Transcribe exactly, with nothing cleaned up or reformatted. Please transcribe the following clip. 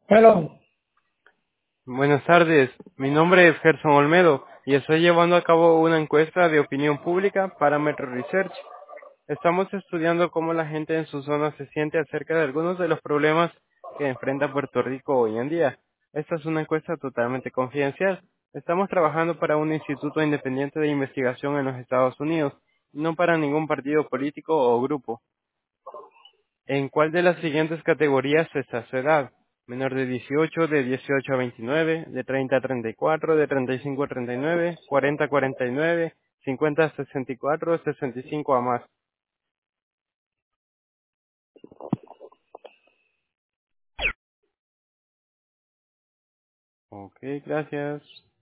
Hello. Buenas tardes, mi nombre es Gerson Olmedo y estoy llevando a cabo una encuesta de opinión pública para Metro Research. Estamos estudiando cómo la gente en su zona se siente acerca de algunos de los problemas que enfrenta Puerto Rico hoy en día. Esta es una encuesta totalmente confidencial. Estamos trabajando para un instituto independiente de investigación en los Estados Unidos, no para ningún partido político o grupo. ¿En cuál de las siguientes categorías está su edad? Menor de dieciocho, de dieciocho a veintinueve, de treinta a treinta y cuatro, de treinta y cinco a treinta y nueve, cuarenta a cuarenta y nueve, cincuenta a sesenta y cuatro, sesenta y cinco a más. Ok, gracias.